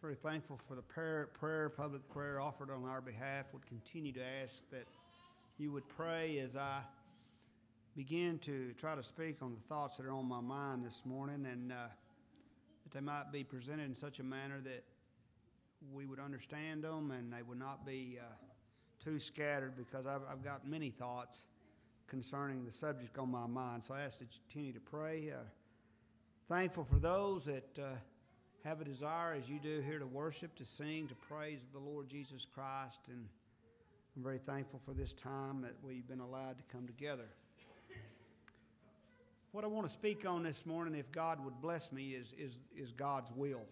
Very thankful for the public prayer offered on our behalf. Would continue to ask that you would pray as I begin to try to speak on the thoughts that are on my mind this morning, and that they might be presented in such a manner that we would understand them and they would not be too scattered, because I've got many thoughts concerning the subject on my mind. So I ask that you continue to pray. Thankful for those that have a desire, as you do here, to worship, to sing, to praise the Lord Jesus Christ. And I'm very thankful for this time that we've been allowed to come together. What I want to speak on this morning, if God would bless me, is God's will.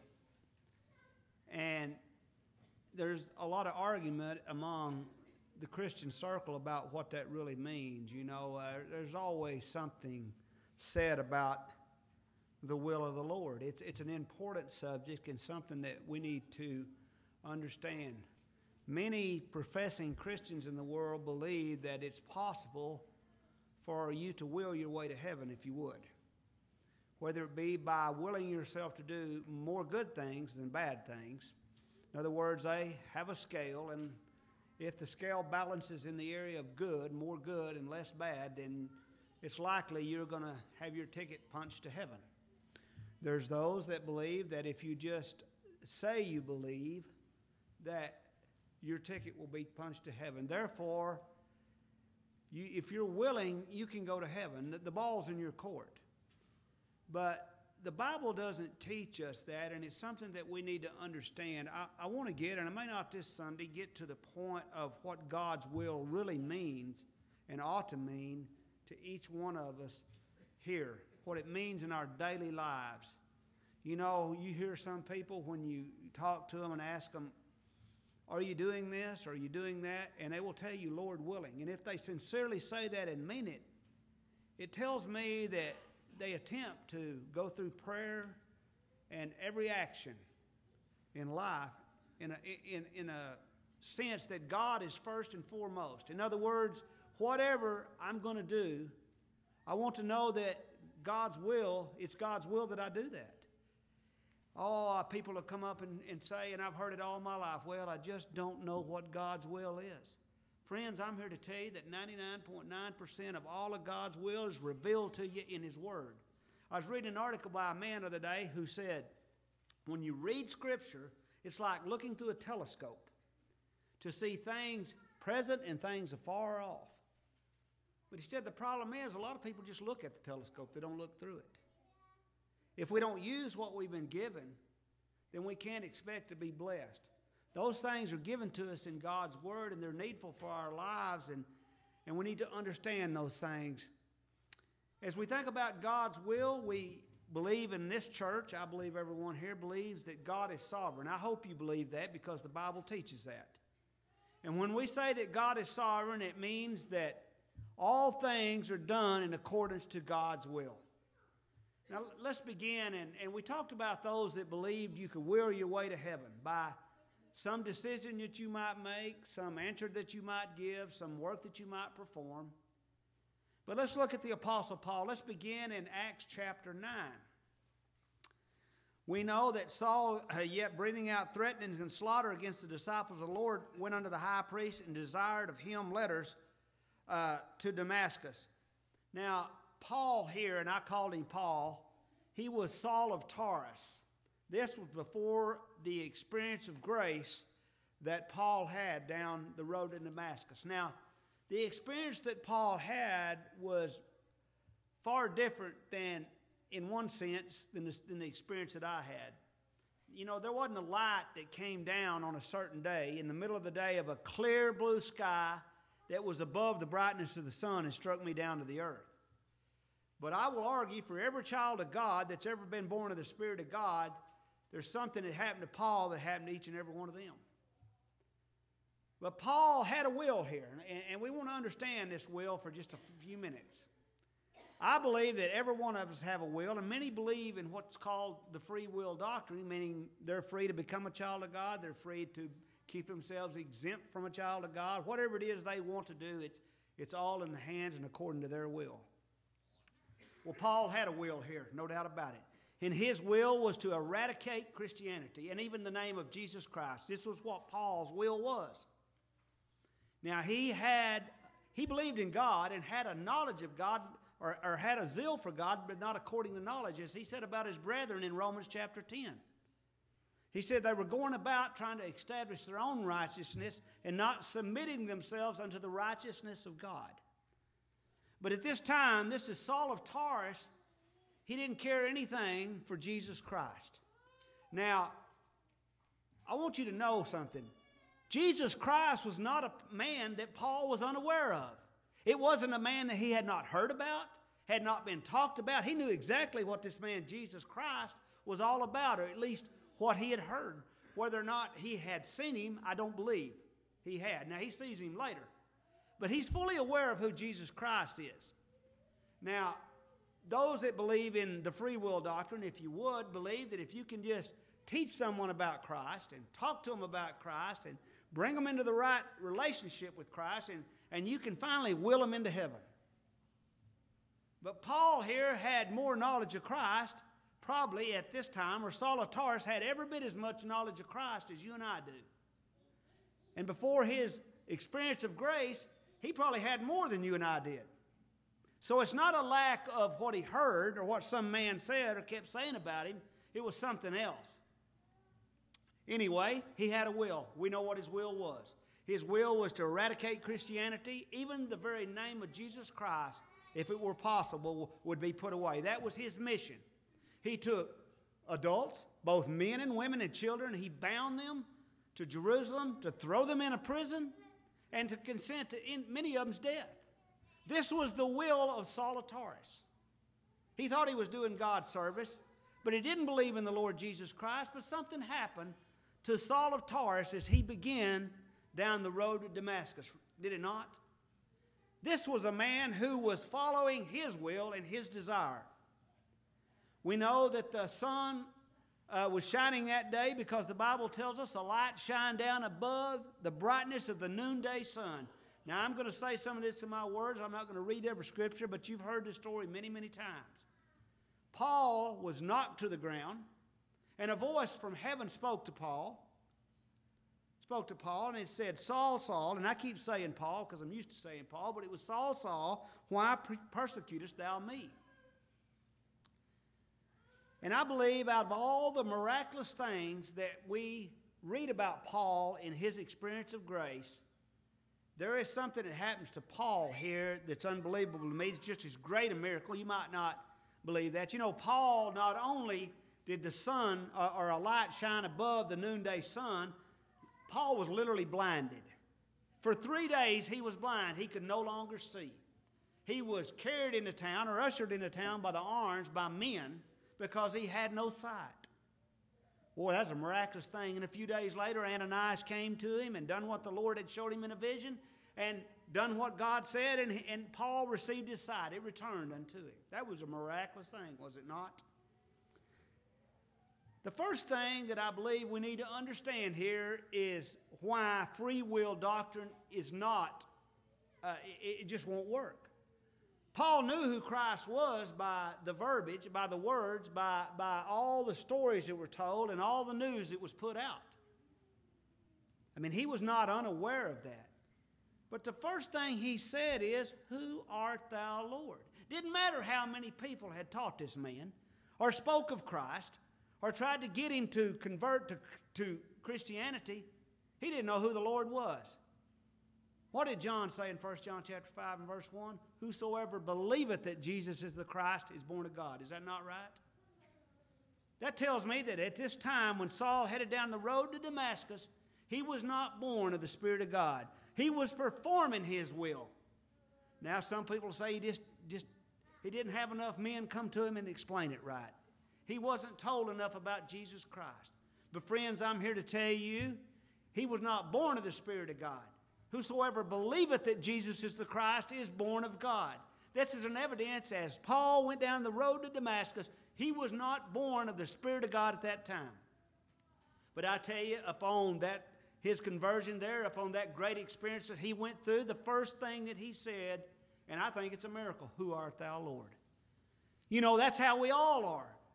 And there's a lot of argument among the Christian circle about what that really means. You know, there's always something said about the will of the Lord. It's an important subject and something that we need to understand. Many professing Christians in the world believe that it's possible for you to will your way to heaven if you would, whether it be by willing yourself to do more good things than bad things. In other words, they have a scale, and if the scale balances in the area of good, more good and less bad, then it's likely you're going to have your ticket punched to heaven. There's those that believe that if you just say you believe, that your ticket will be punched to heaven. Therefore, if you're willing, you can go to heaven. The ball's in your court. But the Bible doesn't teach us that, and it's something that we need to understand. I want to get, and I may not this Sunday, get to the point of what God's will really means and ought to mean to each one of us here, what it means in our daily lives. You know, you hear some people when you talk to them and ask them, are you doing this? Are you doing that? And they will tell you, Lord willing. And if they sincerely say that and mean it, it tells me that they attempt to go through prayer and every action in life in a sense that God is first and foremost. In other words, whatever I'm going to do, I want to know that God's will, it's God's will that I do that. Oh, people have come up and say, and I've heard it all my life, well, I just don't know what God's will is. Friends, I'm here to tell you that 99.9% of all of God's will is revealed to you in His Word. I was reading an article by a man the other day who said, when you read Scripture, it's like looking through a telescope to see things present and things afar off. But he said the problem is a lot of people just look at the telescope. They don't look through it. If we don't use what we've been given, then we can't expect to be blessed. Those things are given to us in God's Word, and they're needful for our lives, and we need to understand those things. As we think about God's will, we believe in this church, I believe everyone here believes that God is sovereign. I hope you believe that, because the Bible teaches that. And when we say that God is sovereign, it means that all things are done in accordance to God's will. Now, let's begin, and we talked about those that believed you could will your way to heaven by some decision that you might make, some answer that you might give, some work that you might perform. But let's look at the Apostle Paul. Let's begin in Acts chapter 9. We know that Saul, yet breathing out threatenings and slaughter against the disciples of the Lord, went unto the high priest and desired of him letters to Damascus. Now, Paul here, and I called him Paul, he was Saul of Tarsus. This was before the experience of grace that Paul had down the road to Damascus. Now, the experience that Paul had was far different than, in one sense, than the experience that I had. You know, there wasn't a light that came down on a certain day, in the middle of the day, of a clear blue sky that was above the brightness of the sun and struck me down to the earth. But I will argue for every child of God that's ever been born of the Spirit of God, there's something that happened to Paul that happened to each and every one of them. But Paul had a will here, and we want to understand this will for just a few minutes. I believe that every one of us have a will, and many believe in what's called the free will doctrine, meaning they're free to become a child of God, they're free to keep themselves exempt from a child of God. Whatever it is they want to do, it's all in the hands and according to their will. Well, Paul had a will here, no doubt about it. And his will was to eradicate Christianity and even the name of Jesus Christ. This was what Paul's will was. Now, he believed in God and had a knowledge of God, or had a zeal for God, but not according to knowledge, as he said about his brethren in Romans chapter 10. He said they were going about trying to establish their own righteousness and not submitting themselves unto the righteousness of God. But at this time, this is Saul of Tarsus. He didn't care anything for Jesus Christ. Now, I want you to know something. Jesus Christ was not a man that Paul was unaware of. It wasn't a man that he had not heard about, had not been talked about. He knew exactly what this man Jesus Christ was all about, or at least what he had heard. Whether or not he had seen him, I don't believe he had. Now, he sees him later. But he's fully aware of who Jesus Christ is. Now, those that believe in the free will doctrine, if you would, believe that if you can just teach someone about Christ and talk to them about Christ and bring them into the right relationship with Christ, and you can finally will them into heaven. But Paul here had more knowledge of Christ, probably at this time, or Saul of Tarsus had every bit as much knowledge of Christ as you and I do. And before his experience of grace, he probably had more than you and I did. So it's not a lack of what he heard or what some man said or kept saying about him. It was something else. Anyway, he had a will. We know what his will was. His will was to eradicate Christianity. Even the very name of Jesus Christ, if it were possible, would be put away. That was his mission. He took adults, both men and women and children, he bound them to Jerusalem to throw them in a prison and to consent to many of them's death. This was the will of Saul of Tarsus. He thought he was doing God's service, but he didn't believe in the Lord Jesus Christ. But something happened to Saul of Tarsus as he began down the road to Damascus. Did it not? This was a man who was following his will and his desire. We know that the sun was shining that day because the Bible tells us a light shined down above the brightness of the noonday sun. Now, I'm going to say some of this in my words. I'm not going to read every scripture, but you've heard this story many, many times. Paul was knocked to the ground, and a voice from heaven spoke to Paul. And it said, Saul, Saul, and I keep saying Paul because I'm used to saying Paul, but it was Saul, Saul, why persecutest thou me? And I believe out of all the miraculous things that we read about Paul in his experience of grace, there is something that happens to Paul here that's unbelievable to me. It's just as great a miracle. You might not believe that. You know, Paul, not only did the sun or a light shine above the noonday sun, Paul was literally blinded. For 3 days he was blind. He could no longer see. He was carried into town or ushered into town by the arms by men because he had no sight. Boy, that's a miraculous thing. And a few days later, Ananias came to him and done what the Lord had showed him in a vision and done what God said, and Paul received his sight. It returned unto him. That was a miraculous thing, was it not? The first thing that I believe we need to understand here is why free will doctrine is not, it just won't work. Paul knew who Christ was by the verbiage, by the words, by all the stories that were told and all the news that was put out. I mean, he was not unaware of that. But the first thing he said is, who art thou, Lord? Didn't matter how many people had taught this man or spoke of Christ or tried to get him to convert to Christianity. He didn't know who the Lord was. What did John say in 1 John chapter 5 and verse 1? Whosoever believeth that Jesus is the Christ is born of God. Is that not right? That tells me that at this time when Saul headed down the road to Damascus, he was not born of the Spirit of God. He was performing his will. Now some people say he didn't have enough men come to him and explain it right. He wasn't told enough about Jesus Christ. But friends, I'm here to tell you, he was not born of the Spirit of God. Whosoever believeth that Jesus is the Christ is born of God. This is an evidence as Paul went down the road to Damascus, he was not born of the Spirit of God at that time. But I tell you, upon that his conversion there, upon that great experience that he went through, the first thing that he said, and I think it's a miracle, who art thou, Lord? You know, that's how we all are.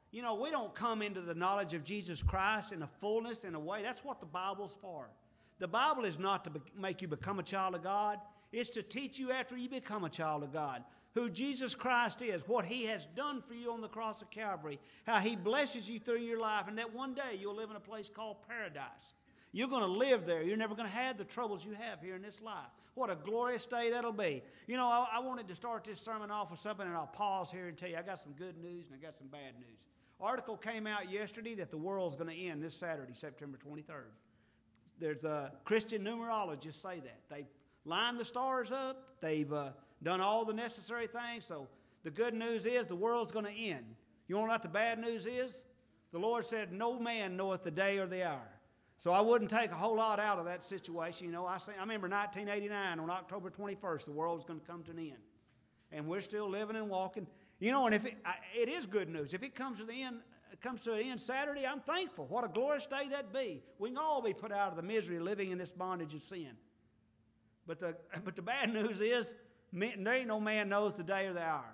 You know, we don't come into the knowledge of Jesus Christ in a fullness, in a way. That's what the Bible's for. The Bible is not to make you become a child of God. It's to teach you after you become a child of God who Jesus Christ is, what He has done for you on the cross of Calvary, how He blesses you through your life, and that one day you'll live in a place called paradise. You're going to live there. You're never going to have the troubles you have here in this life. What a glorious day that'll be. You know, I wanted to start this sermon off with something, and I'll pause here and tell you I got some good news and I got some bad news. Article came out yesterday that the world's going to end this Saturday, September 23rd. There's Christian numerologists say that. They've lined the stars up. They've done all the necessary things. So the good news is the world's going to end. You want to know what the bad news is? The Lord said, no man knoweth the day or the hour. So I wouldn't take a whole lot out of that situation. You know, I remember 1989 on October 21st, the world was going to come to an end. And we're still living and walking. You know, and if it is good news. If it comes to the end, Saturday, I'm thankful. What a glorious day that'd be. We can all be put out of the misery of living in this bondage of sin. But the bad news is, there ain't no man knows the day or the hour.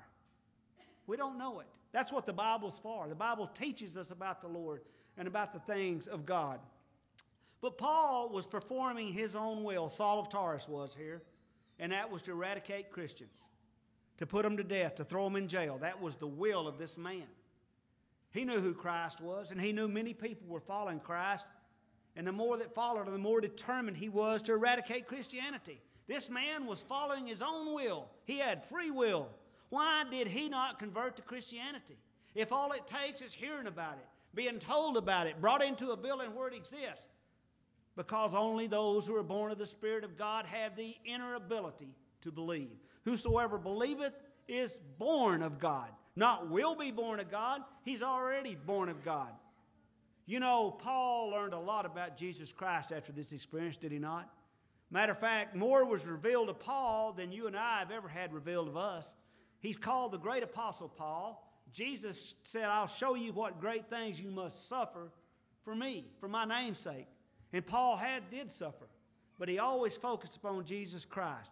We don't know it. That's what the Bible's for. The Bible teaches us about the Lord and about the things of God. But Paul was performing his own will. Saul of Tarsus was here. And that was to eradicate Christians, to put them to death, to throw them in jail. That was the will of this man. He knew who Christ was, and he knew many people were following Christ. And the more that followed him, the more determined he was to eradicate Christianity. This man was following his own will. He had free will. Why did he not convert to Christianity? If all it takes is hearing about it, being told about it, brought into a building where it exists. Because only those who are born of the Spirit of God have the inner ability to believe. Whosoever believeth is born of God. Not will be born of God, he's already born of God. You know, Paul learned a lot about Jesus Christ after this experience, did he not? Matter of fact, more was revealed to Paul than you and I have ever had revealed of us. He's called the great apostle Paul. Jesus said, I'll show you what great things you must suffer for me, for my name's sake. And Paul did suffer, but he always focused upon Jesus Christ.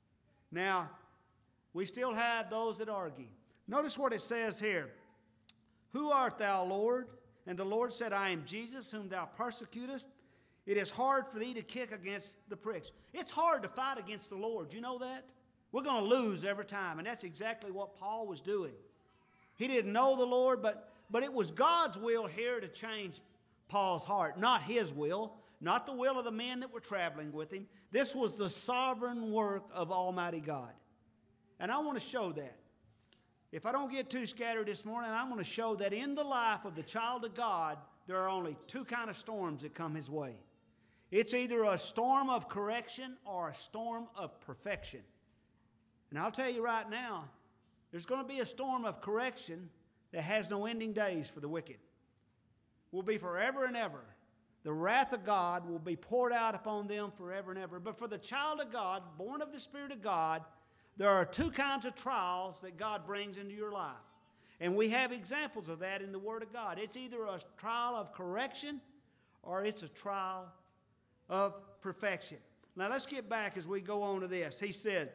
Now, we still have those that argue. Notice what it says here. Who art thou, Lord? And the Lord said, I am Jesus, whom thou persecutest. It is hard for thee to kick against the pricks. It's hard to fight against the Lord. You know that? We're going to lose every time, and that's exactly what Paul was doing. He didn't know the Lord, but it was God's will here to change Paul's heart, not his will. Not the will of the men that were traveling with him. This was the sovereign work of Almighty God. And I want to show that. If I don't get too scattered this morning, I'm going to show that in the life of the child of God, there are only two kinds of storms that come his way. It's either a storm of correction or a storm of perfection. And I'll tell you right now, there's going to be a storm of correction that has no ending days for the wicked. Will be forever and ever. The wrath of God will be poured out upon them forever and ever. But for the child of God, born of the Spirit of God, there are two kinds of trials that God brings into your life. And we have examples of that in the Word of God. It's either a trial of correction or it's a trial of perfection. Now let's get back as we go on to this. He said,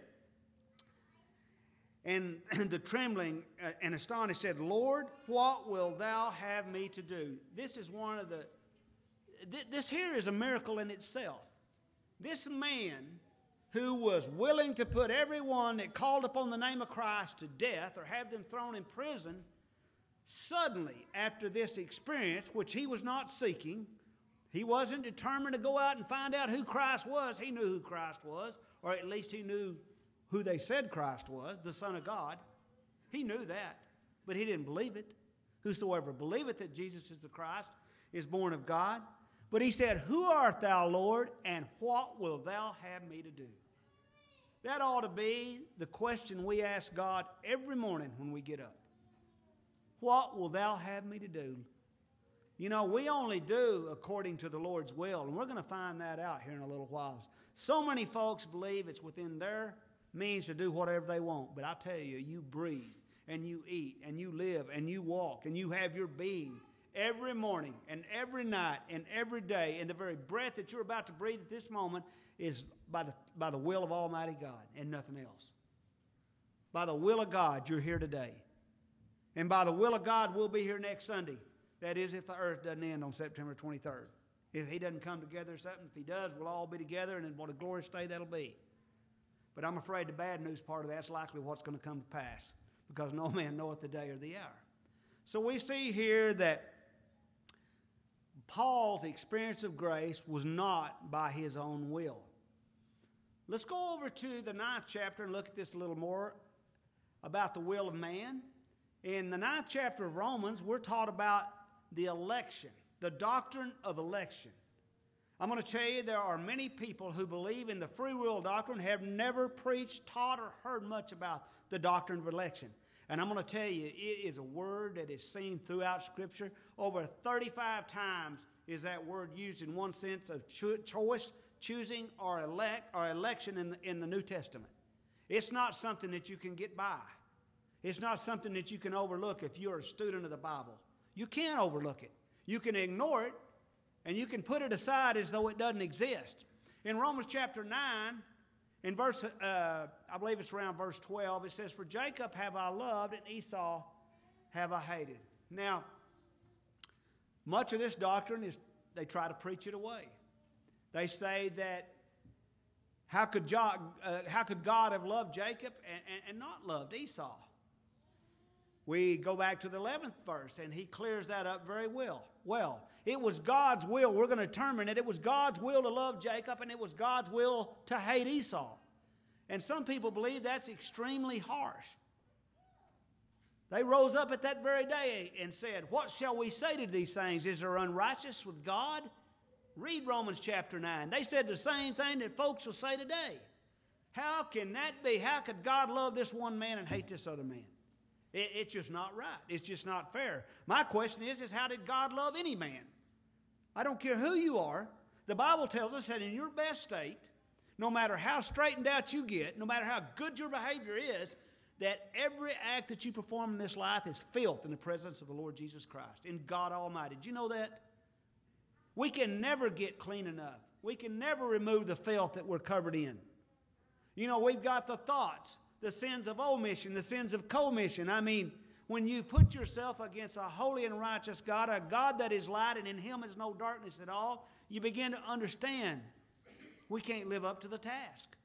and the trembling and astonished said, Lord, what wilt thou have me to do? This is one of the... This here is a miracle in itself. This man who was willing to put everyone that called upon the name of Christ to death or have them thrown in prison, suddenly after this experience, which he was not seeking, he wasn't determined to go out and find out who Christ was. He knew who Christ was, or at least he knew who they said Christ was, the Son of God. He knew that, but he didn't believe it. Whosoever believeth that Jesus is the Christ is born of God. But he said, who art thou, Lord, and what wilt thou have me to do? That ought to be the question we ask God every morning when we get up. What will thou have me to do? You know, we only do according to the Lord's will, and we're going to find that out here in a little while. So many folks believe it's within their means to do whatever they want, but I tell you, you breathe, and you eat, and you live, and you walk, and you have your being every morning and every night and every day, and the very breath that you're about to breathe at this moment is by the will of Almighty God and nothing else. By the will of God, you're here today. And by the will of God, we'll be here next Sunday. That is, if the earth doesn't end on September 23rd. If he doesn't come together or something, if he does, we'll all be together, and what a glorious day that'll be. But I'm afraid the bad news part of that's likely what's going to come to pass, because no man knoweth the day or the hour. So we see here that Paul's experience of grace was not by his own will. Let's go over to the 9th chapter and look at this a little more about the will of man. In the 9th chapter of Romans, we're taught about the election, the doctrine of election. I'm going to tell you there are many people who believe in the free will doctrine, have never preached, taught, or heard much about the doctrine of election. And I'm going to tell you, it is a word that is seen throughout Scripture. Over 35 times is that word used in one sense of choice, choosing, or election in the New Testament. It's not something that you can get by. It's not something that you can overlook if you're a student of the Bible. You can't overlook it. You can ignore it, and you can put it aside as though it doesn't exist. In Romans chapter 9, in verse, I believe it's around verse 12, it says, "For Jacob have I loved, and Esau have I hated." Now, much of this doctrine is, they try to preach it away. They say that how could God have loved Jacob and not loved Esau? We go back to the 11th verse, and he clears that up very well. Well, it was God's will. We're going to determine it. It was God's will to love Jacob, and it was God's will to hate Esau. And some people believe that's extremely harsh. They rose up at that very day and said, "What shall we say to these things? Is there unrighteousness with God?" Read Romans chapter 9. They said the same thing that folks will say today. How can that be? How could God love this one man and hate this other man? It's just not right. It's just not fair. My question is how did God love any man? I don't care who you are. The Bible tells us that in your best state, no matter how straightened out you get, no matter how good your behavior is, that every act that you perform in this life is filth in the presence of the Lord Jesus Christ, in God Almighty. Did you know that? We can never get clean enough. We can never remove the filth that we're covered in. You know, we've got the thoughts, the sins of omission, the sins of commission. I mean, when you put yourself against a holy and righteous God, a God that is light and in him is no darkness at all, you begin to understand we can't live up to the task.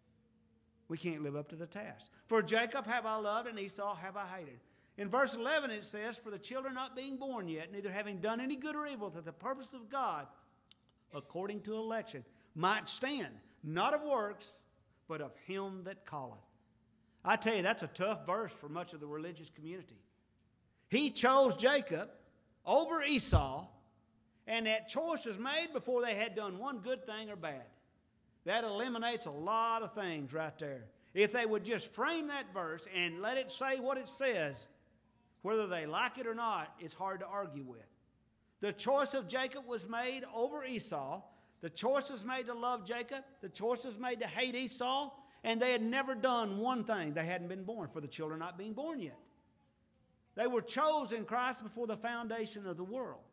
We can't live up to the task. "For Jacob have I loved, and Esau have I hated." In verse 11 it says, "For the children not being born yet, neither having done any good or evil, that the purpose of God, according to election, might stand, not of works, but of him that calleth." I tell you, that's a tough verse for much of the religious community. He chose Jacob over Esau, and that choice was made before they had done one good thing or bad. That eliminates a lot of things right there. If they would just frame that verse and let it say what it says, whether they like it or not, it's hard to argue with. The choice of Jacob was made over Esau. The choice was made to love Jacob. The choice was made to hate Esau. And they had never done one thing. They hadn't been born, for the children not being born yet. They were chosen in Christ before the foundation of the world.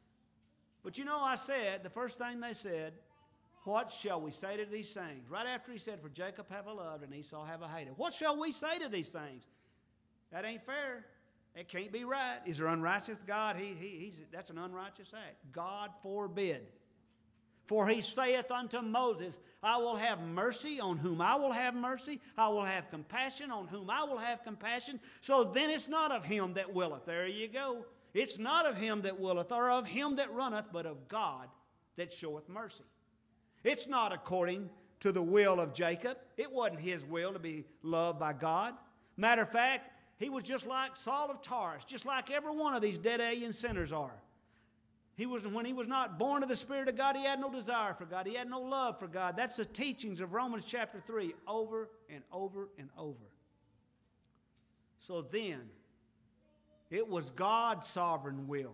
But you know, I said, the first thing they said, "What shall we say to these things?" Right after he said, "For Jacob have I loved, and Esau have I hated." What shall we say to these things? That ain't fair. It can't be right. Is there unrighteous God? That's an unrighteous act. God forbid. "For he saith unto Moses, I will have mercy on whom I will have mercy. I will have compassion on whom I will have compassion." So then it's not of him that willeth. There you go. It's not of him that willeth, or of him that runneth, but of God that showeth mercy. It's not according to the will of Jacob. It wasn't his will to be loved by God. Matter of fact, he was just like Saul of Tarsus, just like every one of these dead alien sinners are. When he was not born of the Spirit of God, he had no desire for God. He had no love for God. That's the teachings of Romans chapter 3 over and over and over. So then, it was God's sovereign will.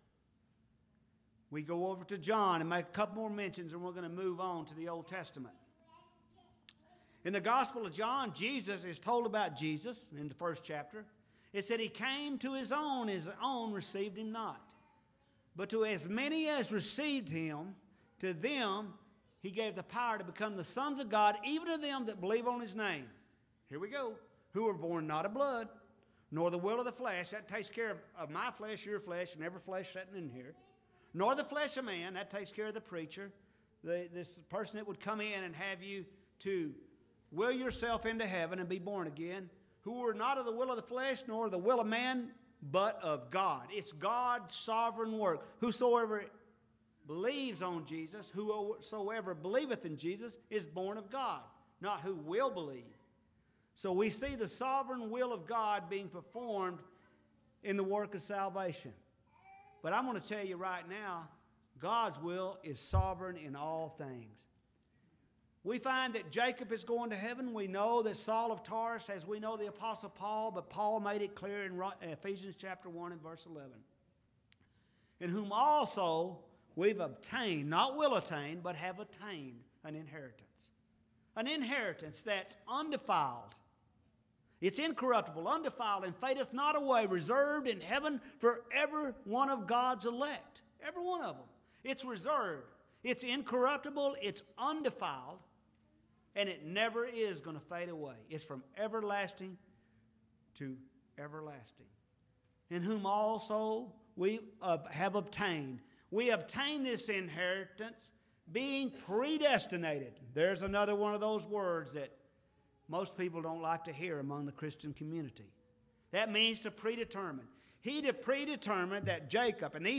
We go over to John and make a couple more mentions, and we're going to move on to the Old Testament. In the Gospel of John, Jesus is told about Jesus in the first chapter. It said he came to his own received him not. But to as many as received him, to them he gave the power to become the sons of God, even to them that believe on his name. Here we go. Who were born not of blood, nor the will of the flesh, that takes care of my flesh, your flesh, and every flesh sitting in here, nor the flesh of man, that takes care of the preacher, this person that would come in and have you to will yourself into heaven and be born again, who are not of the will of the flesh, nor the will of man, but of God. It's God's sovereign work. Whosoever believes on Jesus, whosoever believeth in Jesus, is born of God, not who will believe. So we see the sovereign will of God being performed in the work of salvation. But I'm going to tell you right now, God's will is sovereign in all things. We find that Jacob is going to heaven. We know that Saul of Tarsus, as we know the Apostle Paul, but Paul made it clear in Ephesians chapter 1 and verse 11. In whom also we've obtained, not will attain, but have attained an inheritance. An inheritance that's undefiled. It's incorruptible, undefiled, and fadeth not away, reserved in heaven for every one of God's elect. Every one of them. It's reserved. It's incorruptible. It's undefiled. And it never is going to fade away. It's from everlasting to everlasting. In whom also we have obtained. We obtain this inheritance being predestinated. There's another one of those words that most people don't like to hear among the Christian community. That means to predetermine. He predetermined that Jacob and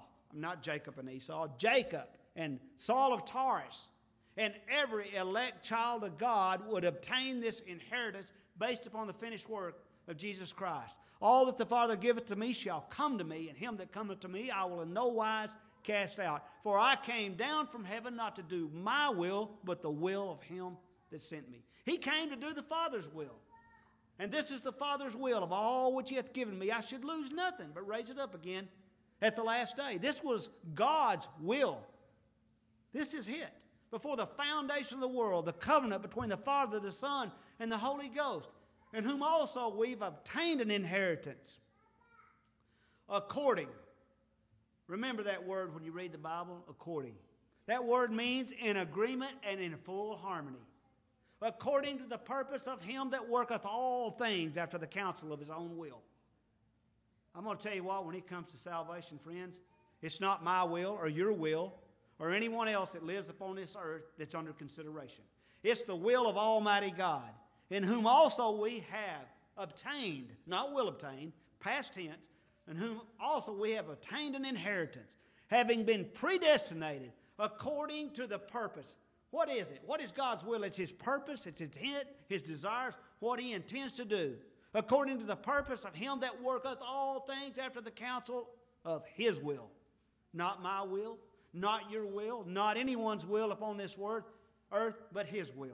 Saul of Tarsus and every elect child of God would obtain this inheritance based upon the finished work of Jesus Christ. All that the Father giveth to me shall come to me, and him that cometh to me I will in no wise cast out. For I came down from heaven not to do my will, but the will of him that sent me. He came to do the Father's will. And this is the Father's will of all which he hath given me. I should lose nothing, but raise it up again at the last day. This was God's will. This is it. Before the foundation of the world, the covenant between the Father, the Son, and the Holy Ghost, in whom also we've obtained an inheritance. According. Remember that word when you read the Bible? According. That word means in agreement and in full harmony. According to the purpose of him that worketh all things after the counsel of his own will. I'm going to tell you what, when it comes to salvation, friends, it's not my will or your will or anyone else that lives upon this earth that's under consideration. It's the will of Almighty God, in whom also we have obtained, not will obtain, past tense, in whom also we have obtained an inheritance, having been predestinated according to the purpose. What is it? What is God's will? It's his purpose, it's his intent, his desires, what he intends to do, according to the purpose of him that worketh all things after the counsel of his will. Not my will, not your will, not anyone's will upon this earth, but his will.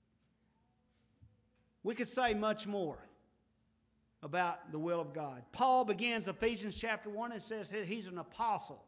We could say much more about the will of God. Paul begins Ephesians chapter 1 and says he's an apostle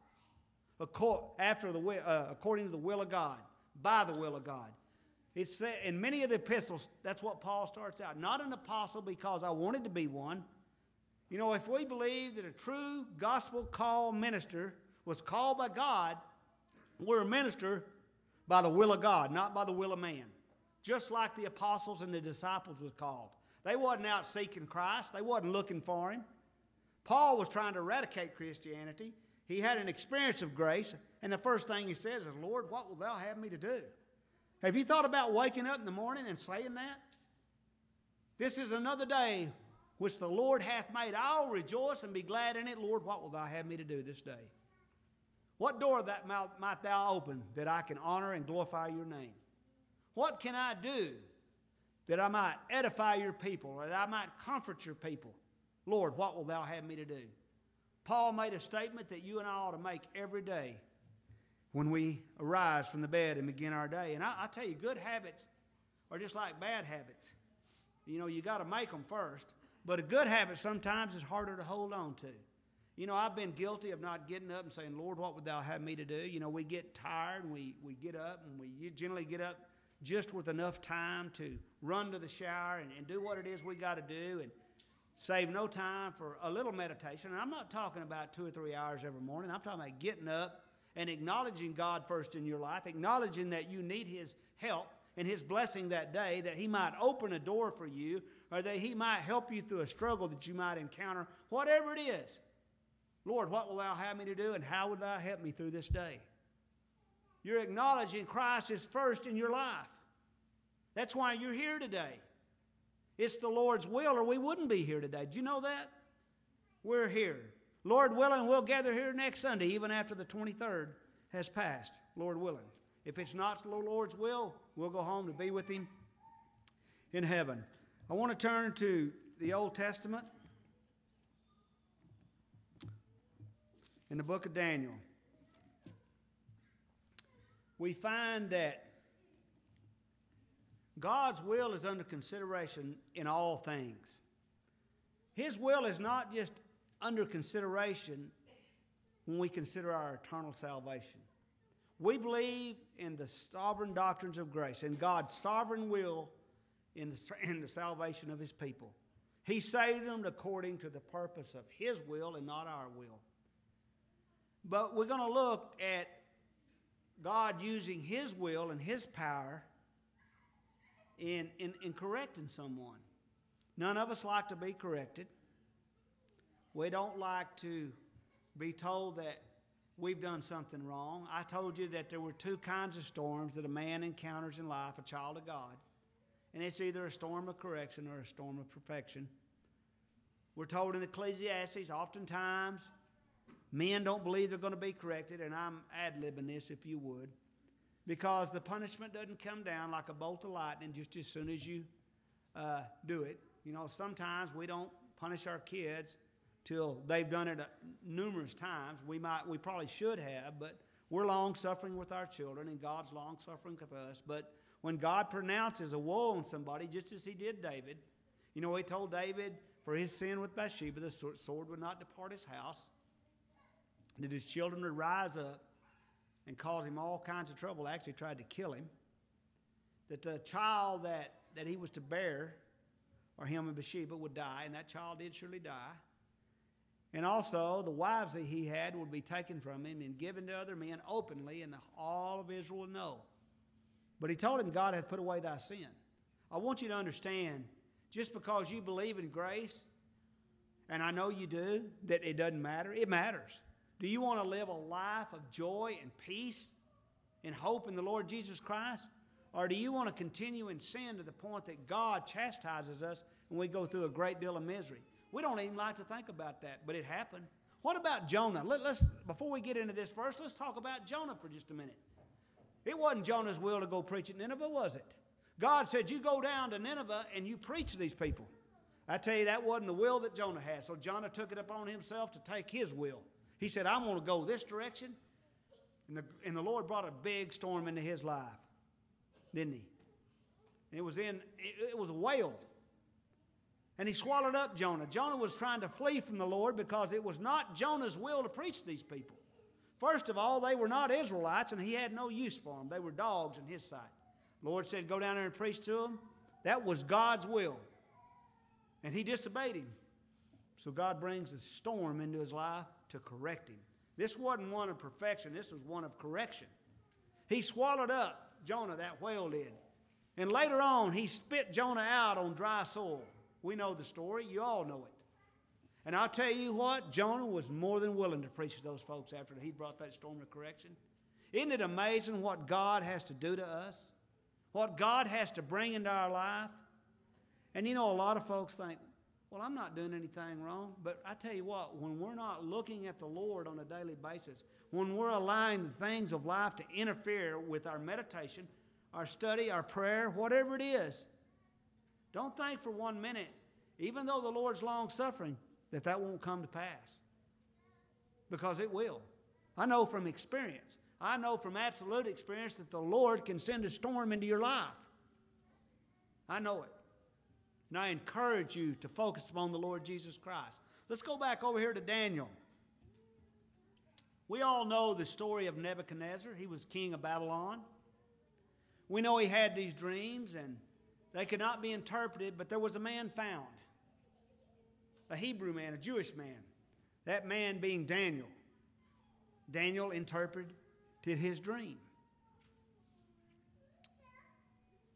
according to the will of God, by the will of God. It's said in many of the epistles, that's what Paul starts out. Not an apostle because I wanted to be one. You know, if we believe that a true gospel called minister was called by God, we're a minister by the will of God, not by the will of man. Just like the apostles and the disciples was called. They wasn't out seeking Christ. They wasn't looking for him. Paul was trying to eradicate Christianity. He had an experience of grace, and the first thing he says is, Lord, what wilt thou have me to do? Have you thought about waking up in the morning and saying that? This is another day which the Lord hath made. I'll rejoice and be glad in it. Lord, what wilt thou have me to do this day? What door that might thou open that I can honor and glorify your name? What can I do that I might edify your people, or that I might comfort your people? Lord, what wilt thou have me to do? Paul made a statement that you and I ought to make every day when we arise from the bed and begin our day. And I tell you, good habits are just like bad habits. You know, you got to make them first. But a good habit sometimes is harder to hold on to. You know, I've been guilty of not getting up and saying, Lord, what would thou have me to do? You know, we get tired and we get up, and we generally get up just with enough time to run to the shower and do what it is we got to do and save no time for a little meditation. And I'm not talking about 2 or 3 hours every morning. I'm talking about getting up and acknowledging God first in your life, acknowledging that you need his help, and His blessing that day, that He might open a door for you, or that He might help you through a struggle that you might encounter, whatever it is. Lord, what will Thou have me to do, and how will Thou help me through this day? You're acknowledging Christ is first in your life. That's why you're here today. It's the Lord's will, or we wouldn't be here today. Did you know that? We're here. Lord willing, we'll gather here next Sunday, even after the 23rd has passed, Lord willing. If it's not the Lord's will, we'll go home to be with Him in heaven. I want to turn to the Old Testament in the book of Daniel. We find that God's will is under consideration in all things. His will is not just under consideration when we consider our eternal salvation. We believe in the sovereign doctrines of grace and God's sovereign will in the salvation of His people. He saved them according to the purpose of His will and not our will. But we're going to look at God using His will and His power in correcting someone. None of us like to be corrected. We don't like to be told that we've done something wrong. I told you that there were two kinds of storms that a man encounters in life, a child of God. And it's either a storm of correction or a storm of perfection. We're told in Ecclesiastes, oftentimes, men don't believe they're going to be corrected, and I'm ad-libbing this if you would, because the punishment doesn't come down like a bolt of lightning just as soon as you do it. You know, sometimes we don't punish our kids till they've done it numerous times. We probably should have, but we're long-suffering with our children, and God's long-suffering with us. But when God pronounces a woe on somebody, just as He did David, you know, He told David for his sin with Bathsheba, the sword would not depart his house, that his children would rise up and cause him all kinds of trouble, actually tried to kill him, that the child that he was to bear, or him and Bathsheba, would die, and that child did surely die. And also, the wives that he had would be taken from him and given to other men openly, and all of Israel would know. But he told him, God hath put away thy sin. I want you to understand, just because you believe in grace, and I know you do, that it doesn't matter. It matters. Do you want to live a life of joy and peace and hope in the Lord Jesus Christ? Or do you want to continue in sin to the point that God chastises us and we go through a great deal of misery? We don't even like to think about that, but it happened. What about Jonah? Before we get into this first, let's talk about Jonah for just a minute. It wasn't Jonah's will to go preach at Nineveh, was it? God said, you go down to Nineveh and you preach to these people. I tell you, that wasn't the will that Jonah had. So Jonah took it upon himself to take his will. He said, I'm going to go this direction. And the Lord brought a big storm into his life, didn't He? It was a whale. And He swallowed up Jonah. Jonah was trying to flee from the Lord because it was not Jonah's will to preach to these people. First of all, they were not Israelites, and He had no use for them. They were dogs in His sight. The Lord said, go down there and preach to them. That was God's will. And he disobeyed Him. So God brings a storm into his life to correct him. This wasn't one of perfection. This was one of correction. He swallowed up Jonah, that whale did. And later on, he spit Jonah out on dry soil. We know the story. You all know it. And I'll tell you what, Jonah was more than willing to preach to those folks after he brought that storm of correction. Isn't it amazing what God has to do to us? What God has to bring into our life? And you know, a lot of folks think, well, I'm not doing anything wrong. But I tell you what, when we're not looking at the Lord on a daily basis, when we're allowing the things of life to interfere with our meditation, our study, our prayer, whatever it is, don't think for 1 minute, even though the Lord's long-suffering, that won't come to pass. Because it will. I know from experience. I know from absolute experience that the Lord can send a storm into your life. I know it. And I encourage you to focus upon the Lord Jesus Christ. Let's go back over here to Daniel. We all know the story of Nebuchadnezzar. He was king of Babylon. We know he had these dreams, and they could not be interpreted, but there was a man found. A Hebrew man, a Jewish man. That man being Daniel. Daniel interpreted his dream.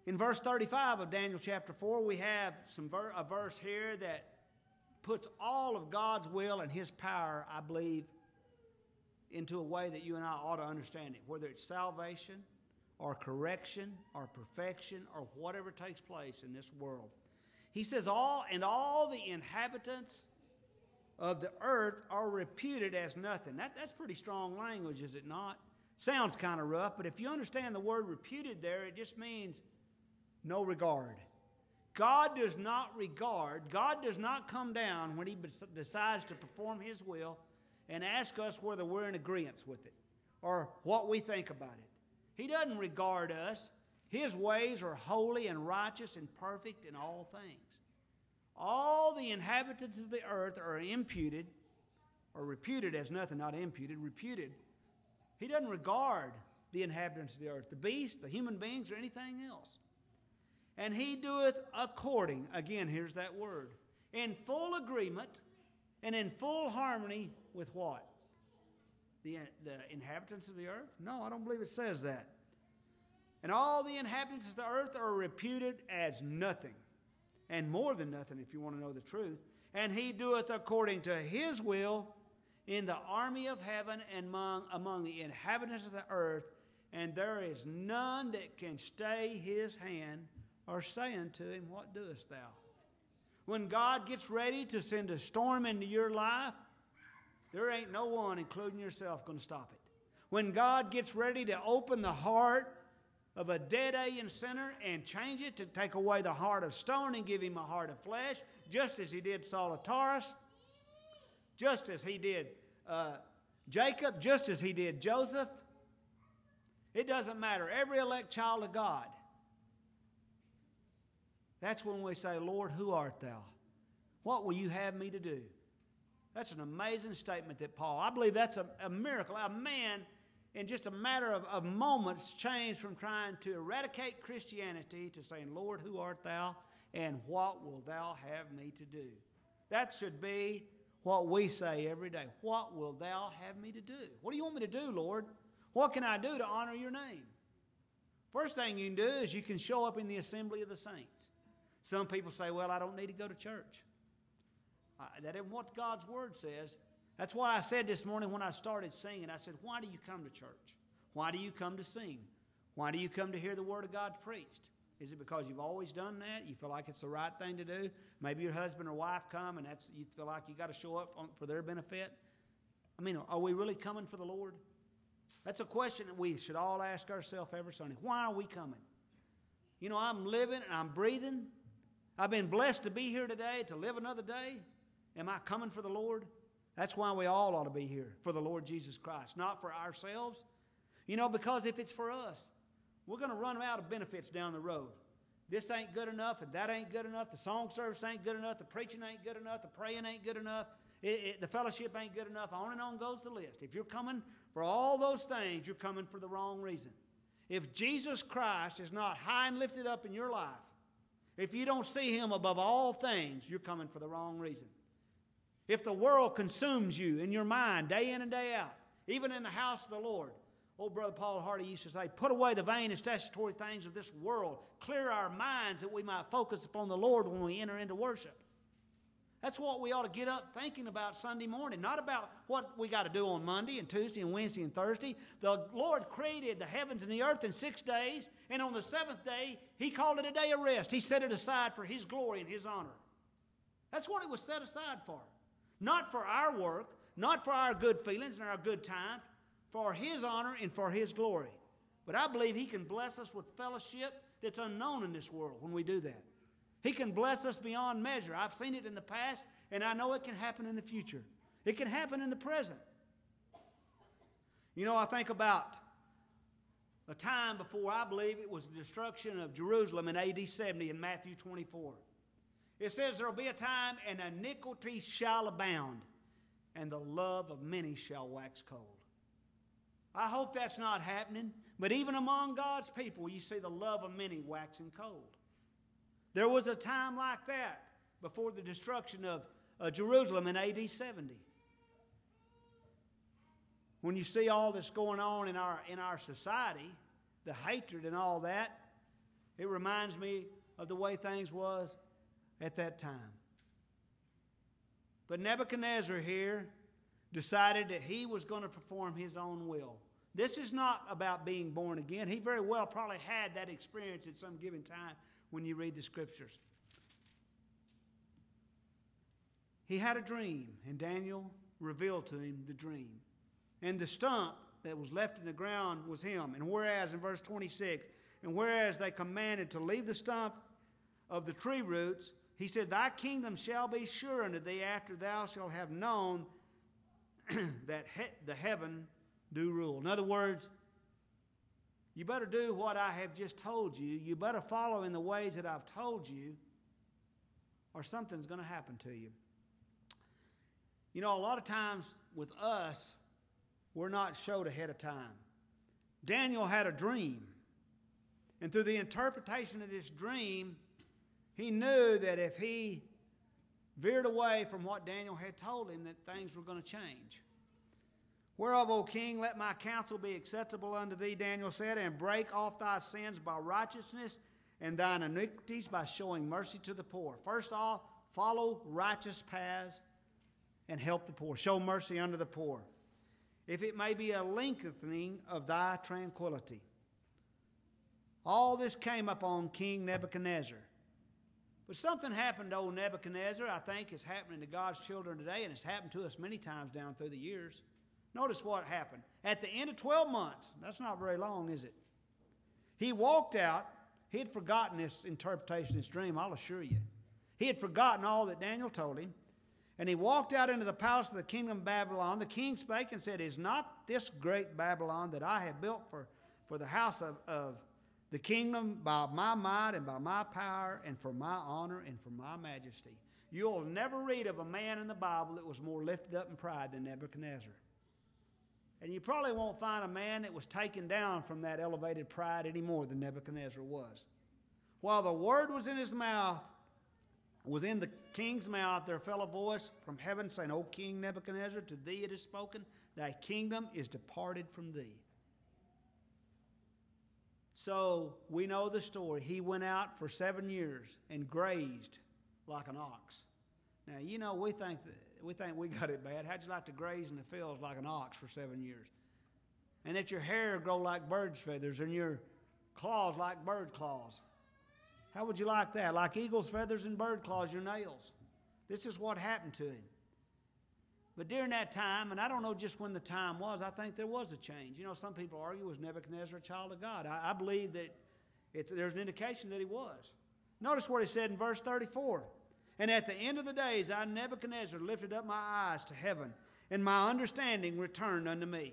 In verse 35 of Daniel chapter 4, we have a verse here that puts all of God's will and His power, I believe, into a way that you and I ought to understand it, whether it's salvation or correction or perfection or whatever takes place in this world. He says, all the inhabitants of the earth are reputed as nothing. That's pretty strong language, is it not? Sounds kind of rough, but if you understand the word reputed there, it just means no regard. God does not regard, God does not come down when He decides to perform His will and ask us whether we're in agreement with it or what we think about it. He doesn't regard us. His ways are holy and righteous and perfect in all things. All the inhabitants of the earth are imputed, or reputed as nothing, not imputed, reputed. He doesn't regard the inhabitants of the earth, the beasts, the human beings, or anything else. And He doeth according, again, here's that word, in full agreement and in full harmony with what? The inhabitants of the earth? No, I don't believe it says that. And all the inhabitants of the earth are reputed as nothing, and more than nothing if you want to know the truth. And He doeth according to His will in the army of heaven and among the inhabitants of the earth, and there is none that can stay His hand or say unto Him, what doest thou? When God gets ready to send a storm into your life, there ain't no one, including yourself, going to stop it. When God gets ready to open the heart of a dead alien sinner and change it to take away the heart of stone and give him a heart of flesh, just as He did Saul of Tarsus, just as He did Jacob, just as He did Joseph. It doesn't matter. Every elect child of God. That's when we say, Lord, who art Thou? What will You have me to do? That's an amazing statement that Paul, I believe that's a miracle. A man, in just a matter of moments, changed from trying to eradicate Christianity to saying, Lord, who art Thou? And what will Thou have me to do? That should be what we say every day. What will Thou have me to do? What do You want me to do, Lord? What can I do to honor Your name? First thing you can do is you can show up in the assembly of the saints. Some people say, well, I don't need to go to church. That isn't what God's Word says. That's why I said this morning when I started singing, I said, why do you come to church? Why do you come to sing? Why do you come to hear the Word of God preached? Is it because you've always done that? You feel like it's the right thing to do? Maybe your husband or wife come and you feel like you got to show up for their benefit? I mean, are we really coming for the Lord? That's a question that we should all ask ourselves every Sunday. Why are we coming? You know, I'm living and I'm breathing. I've been blessed to be here today, to live another day. Am I coming for the Lord? That's why we all ought to be here, for the Lord Jesus Christ, not for ourselves. You know, because if it's for us, we're going to run out of benefits down the road. This ain't good enough, and that ain't good enough. The song service ain't good enough. The preaching ain't good enough. The praying ain't good enough. The fellowship ain't good enough. On and on goes the list. If you're coming for all those things, you're coming for the wrong reason. If Jesus Christ is not high and lifted up in your life, if you don't see Him above all things, you're coming for the wrong reason. If the world consumes you in your mind day in and day out, even in the house of the Lord, old Brother Paul Hardy used to say, put away the vain and statutory things of this world. Clear our minds that we might focus upon the Lord when we enter into worship. That's what we ought to get up thinking about Sunday morning, not about what we got to do on Monday and Tuesday and Wednesday and Thursday. The Lord created the heavens and the earth in 6 days, and on the seventh day, He called it a day of rest. He set it aside for His glory and His honor. That's what it was set aside for. Not for our work, not for our good feelings and our good times, for His honor and for His glory. But I believe He can bless us with fellowship that's unknown in this world when we do that. He can bless us beyond measure. I've seen it in the past, and I know it can happen in the future. It can happen in the present. You know, I think about a time before, I believe it was the destruction of Jerusalem in AD 70 in Matthew 24. It says there will be a time, and iniquity shall abound, and the love of many shall wax cold. I hope that's not happening, but even among God's people, you see the love of many waxing cold. There was a time like that before the destruction of Jerusalem in AD 70. When you see all that's going on in our society, the hatred and all that, It reminds me of the way things was at that time. But Nebuchadnezzar here decided that he was going to perform his own will. This is not about being born again. He very well probably had that experience at some given time when you read the Scriptures. He had a dream, and Daniel revealed to him the dream. And the stump that was left in the ground was him. And whereas, in verse 26, and whereas they commanded to leave the stump of the tree roots, he said, Thy kingdom shall be sure unto thee after thou shalt have known that the heaven do rule. In other words, you better do what I have just told you. You better follow in the ways that I've told you, or something's going to happen to you. You know, a lot of times with us, we're not showed ahead of time. Daniel had a dream. And through the interpretation of this dream, he knew that if he veered away from what Daniel had told him, that things were going to change. Whereof, O king, let my counsel be acceptable unto thee, Daniel said, and break off thy sins by righteousness and thine iniquities by showing mercy to the poor. First off, follow righteous paths and help the poor. Show mercy unto the poor, if it may be a lengthening of thy tranquility. All this came upon King Nebuchadnezzar. But something happened to old Nebuchadnezzar, I think, is happening to God's children today, and it's happened to us many times down through the years. Notice what happened. At the end of 12 months, that's not very long, is it? He walked out. He had forgotten this interpretation, this dream, I'll assure you. He had forgotten all that Daniel told him. And he walked out into the palace of the kingdom of Babylon. The king spake and said, Is not this great Babylon that I have built for the house of the kingdom by my might and by my power and for my honor and for my majesty? You'll never read of a man in the Bible that was more lifted up in pride than Nebuchadnezzar. And you probably won't find a man that was taken down from that elevated pride any more than Nebuchadnezzar was. While the word was in his mouth, was in the king's mouth, there fell a voice from heaven saying, O King Nebuchadnezzar, to thee it is spoken, thy kingdom is departed from thee. So we know the story. He went out for 7 years and grazed like an ox. Now, you know, we think we got it bad. How'd you like to graze in the fields like an ox for 7 years? And that your hair grow like bird's feathers and your claws like bird claws. How would you like that? Like eagle's feathers and bird claws, your nails. This is what happened to him. But during that time, and I don't know just when the time was, I think there was a change. You know, some people argue, was Nebuchadnezzar a child of God? I believe that there's an indication that he was. Notice what he said in verse 34. And at the end of the days, I, Nebuchadnezzar, lifted up my eyes to heaven, and my understanding returned unto me.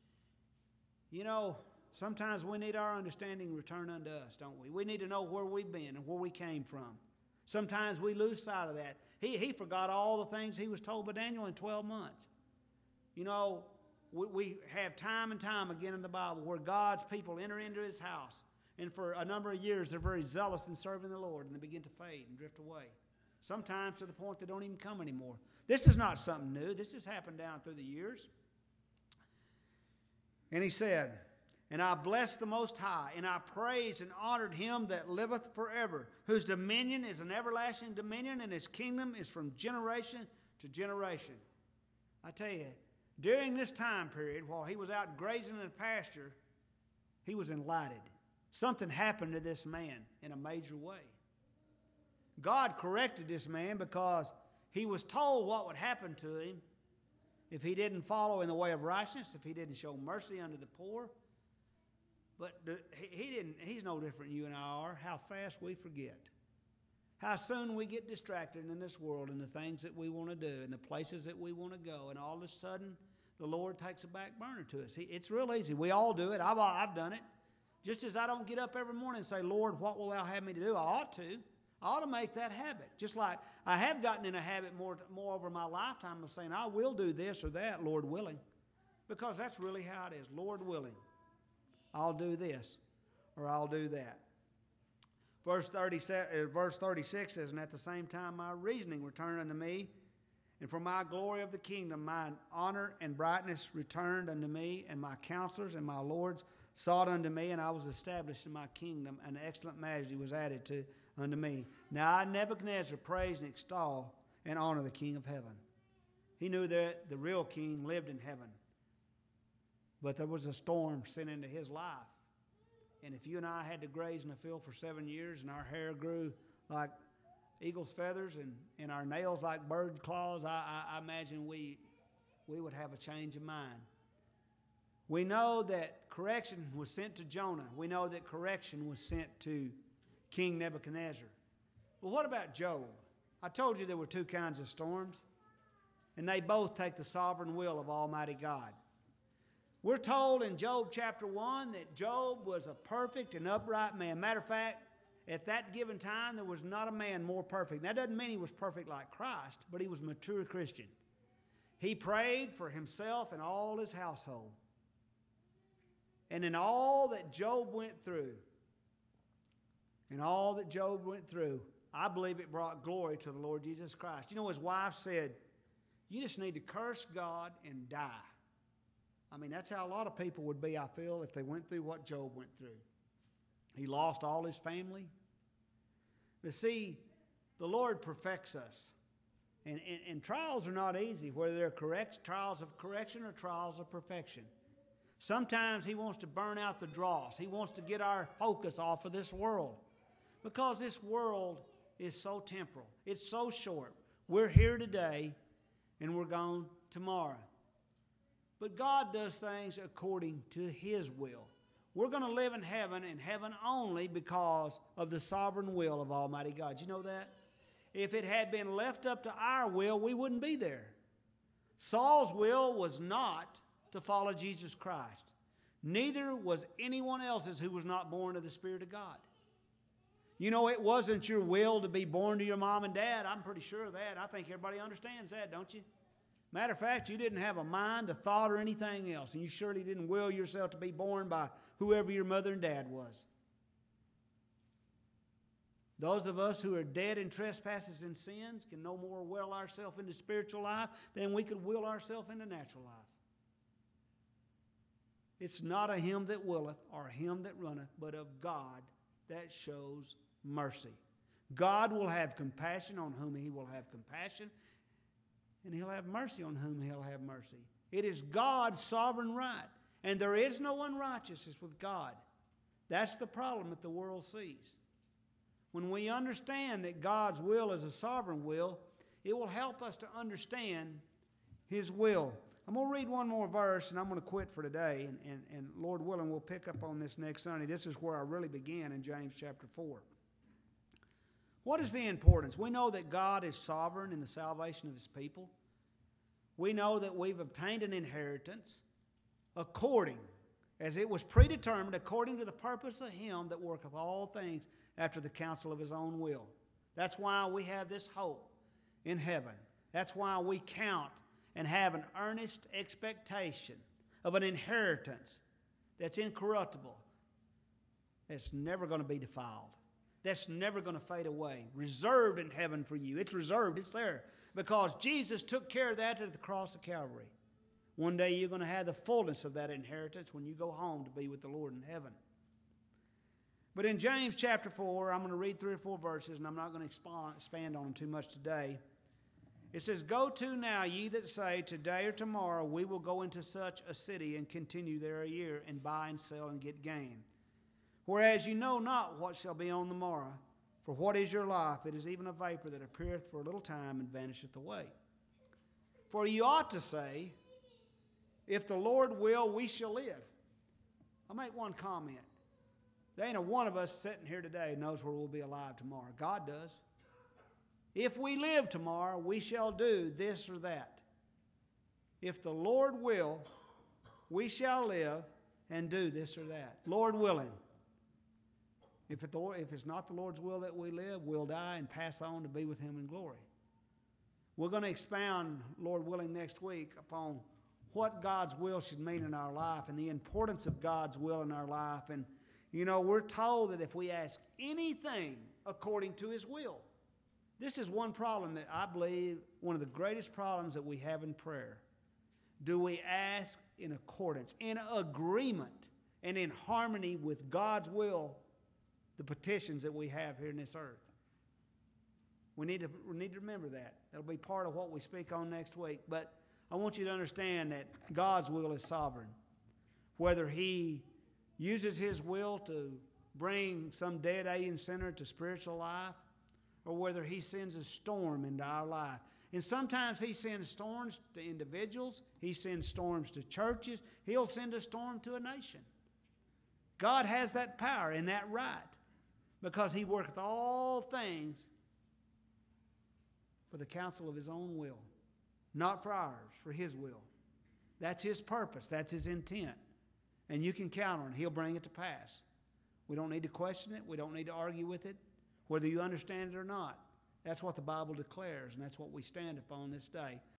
You know, sometimes we need our understanding returned unto us, don't we? We need to know where we've been and where we came from. Sometimes we lose sight of that. He forgot all the things he was told by Daniel in 12 months. You know, we have time and time again in the Bible where God's people enter into his house, and for a number of years they're very zealous in serving the Lord, and they begin to fade and drift away. Sometimes to the point they don't even come anymore. This is not something new. This has happened down through the years. And he said, And I blessed the Most High, and I praised and honored him that liveth forever, whose dominion is an everlasting dominion, and his kingdom is from generation to generation. I tell you, during this time period, while he was out grazing in the pasture, he was enlightened. Something happened to this man in a major way. God corrected this man because he was told what would happen to him if he didn't follow in the way of righteousness, if he didn't show mercy unto the poor. But he's no different than you and I are, how fast we forget. How soon we get distracted in this world and the things that we want to do and the places that we want to go. And all of a sudden, the Lord takes a back burner to us. It's real easy. We all do it. I've done it. Just as I don't get up every morning and say, Lord, what will thou have me to do? I ought to. I ought to make that habit. Just like I have gotten in a habit more over my lifetime of saying, I will do this or that, Lord willing. Because that's really how it is. Lord willing, I'll do this or I'll do that. Verse 36 says, And at the same time my reasoning returned unto me, And for my glory of the kingdom, mine honor and brightness returned unto me, and my counselors and my lords sought unto me, and I was established in my kingdom, and excellent majesty was added to unto me. Now I, Nebuchadnezzar, praise and extol and honor the King of heaven. He knew that the real king lived in heaven, but there was a storm sent into his life. And if you and I had to graze in a field for 7 years, and our hair grew like eagle's feathers and our nails like bird claws, I imagine we would have a change of mind. We know that correction was sent to Jonah. We know that correction was sent to King Nebuchadnezzar. But what about Job? I told you there were two kinds of storms, and they both take the sovereign will of Almighty God. We're told in Job chapter 1 that Job was a perfect and upright man. Matter of fact, at that given time, there was not a man more perfect. That doesn't mean he was perfect like Christ, but he was a mature Christian. He prayed for himself and all his household. And in all that Job went through, I believe it brought glory to the Lord Jesus Christ. You know, his wife said, you just need to curse God and die. I mean, that's how a lot of people would be, I feel, if they went through what Job went through. He lost all his family. But see, the Lord perfects us. And trials are not easy, whether they're trials of correction or trials of perfection. Sometimes he wants to burn out the dross. He wants to get our focus off of this world. Because this world is so temporal. It's so short. We're here today and we're gone tomorrow. But God does things according to His will. We're going to live in heaven and heaven only because of the sovereign will of Almighty God. You know that? If it had been left up to our will, we wouldn't be there. Saul's will was not to follow Jesus Christ. Neither was anyone else's who was not born of the Spirit of God. You know, it wasn't your will to be born to your mom and dad. I'm pretty sure of that. I think everybody understands that, don't you? Matter of fact, you didn't have a mind, a thought, or anything else. And you surely didn't will yourself to be born by whoever your mother and dad was. Those of us who are dead in trespasses and sins can no more will ourselves into spiritual life than we could will ourselves into natural life. It's not of him that willeth or him that runneth, but of God that shows mercy. God will have compassion on whom He will have compassion, and He'll have mercy on whom He'll have mercy. It is God's sovereign right, and there is no unrighteousness with God. That's the problem that the world sees. When we understand that God's will is a sovereign will, it will help us to understand His will. I'm going to read one more verse, and I'm going to quit for today, and Lord willing, we'll pick up on this next Sunday. This is where I really began in James chapter 4. What is the importance? We know that God is sovereign in the salvation of His people. We know that we've obtained an inheritance according, as it was predetermined, according to the purpose of Him that worketh all things after the counsel of His own will. That's why we have this hope in heaven. That's why we count and have an earnest expectation of an inheritance that's incorruptible, that's never going to be defiled, that's never going to fade away, reserved in heaven for you. It's reserved, it's there, because Jesus took care of that at the cross of Calvary. One day you're going to have the fullness of that inheritance when you go home to be with the Lord in heaven. But in James chapter 4, I'm going to read 3 or 4 verses, and I'm not going to expand on them too much today. It says, "Go to now, ye that say, today or tomorrow we will go into such a city and continue there a year, and buy and sell and get gain. Whereas you know not what shall be on the morrow. For what is your life? It is even a vapor that appeareth for a little time and vanisheth away. For you ought to say, if the Lord will, we shall live." I'll make one comment. There ain't a one of us sitting here today knows where we'll be alive tomorrow. God does. If we live tomorrow, we shall do this or that. If the Lord will, we shall live and do this or that. Lord willing. If it's not the Lord's will that we live, we'll die and pass on to be with Him in glory. We're going to expound, Lord willing, next week upon what God's will should mean in our life and the importance of God's will in our life. And, you know, we're told that if we ask anything according to His will, This is one problem that I believe, one of the greatest problems that we have in prayer. Do we ask in accordance, in agreement, and in harmony with God's will, the petitions that we have here in this earth? We need to remember that. That'll be part of what we speak on next week. But I want you to understand that God's will is sovereign. Whether He uses His will to bring some dead alien sinner to spiritual life, or whether He sends a storm into our life. And sometimes He sends storms to individuals. He sends storms to churches. He'll send a storm to a nation. God has that power and that right, because He worketh all things for the counsel of His own will, not for ours, for His will. That's His purpose. That's His intent. And you can count on it. He'll bring it to pass. We don't need to question it. We don't need to argue with it, whether you understand it or not. That's what the Bible declares, and that's what we stand upon this day.